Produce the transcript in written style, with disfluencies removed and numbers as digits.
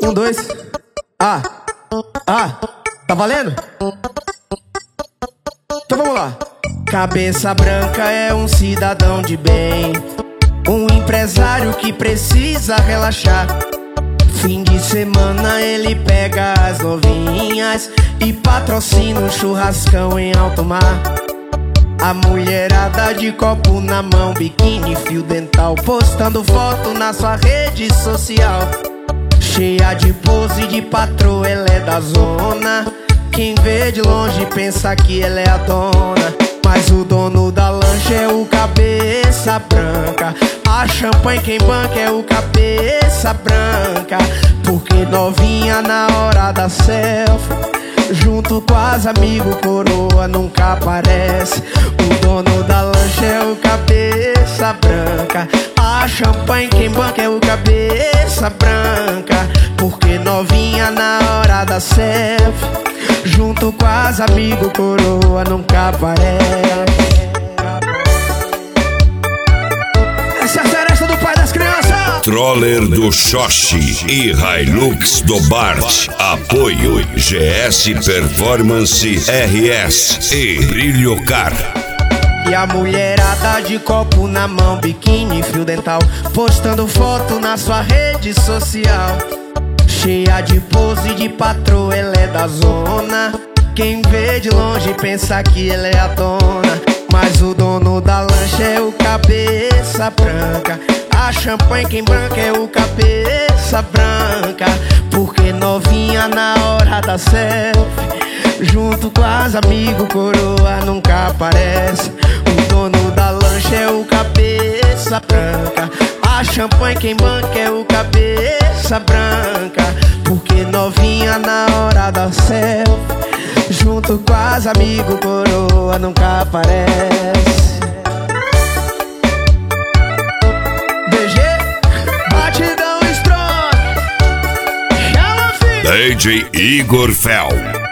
Um, dois. Tá valendo? Então vamos lá. Cabeça branca é um cidadão de bem, um empresário que precisa relaxar. Fim de semana ele pega as novinhas e patrocina um churrascão em alto mar. A mulherada de copo na mão, biquíni, fio dental, postando foto na sua rede social. Cheia de pose de patroa, ela é da zona. Quem vê de longe pensa que ela é a dona, mas o dono da lancha é o cabeça branca. A champanhe quem banca é o cabeça branca. Porque novinha na hora da selfie, junto com as amigos, coroa nunca aparece. O dono da lancha é o cabeça branca. A champanhe quem banca é o cabeça branca. Porque novinha na hora da selfie, junto com as amigos, coroa nunca aparece. Essa é a seresta do pai das crianças. Troller do Xoxi e Hilux do Bart. Apoio GS Performance RS e Brilho Car. E a mulherada de copo na mão, biquíni, fio dental, postando foto na sua rede social. Cheia de pose de patroa, ela é da zona. Quem vê de longe pensa que ela é a dona, mas o dono da lancha é o cabeça branca. A champanhe quem branca é o cabeça branca. Porque novinha na hora da selfie, junto com as amigos, coroa nunca aparece. O dono da lancha é o cabeça branca. A champanhe quem banca é o cabeça branca. Porque novinha na hora da selfie, junto com as amigos, coroa nunca aparece. DG, batidão strong, chama filho. DJ Igor Fel.